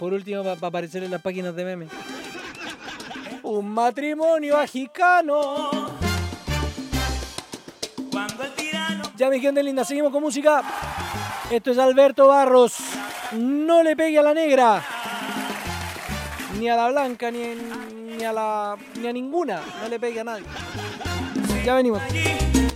Por último, para aparecer en las páginas de memes. Un matrimonio agicano. Ya, mi gente linda, seguimos con música. Esto es Alberto Barros. No le pegue a la negra. Ni a la blanca, ni a ninguna. No le pegue a nadie. Ya venimos.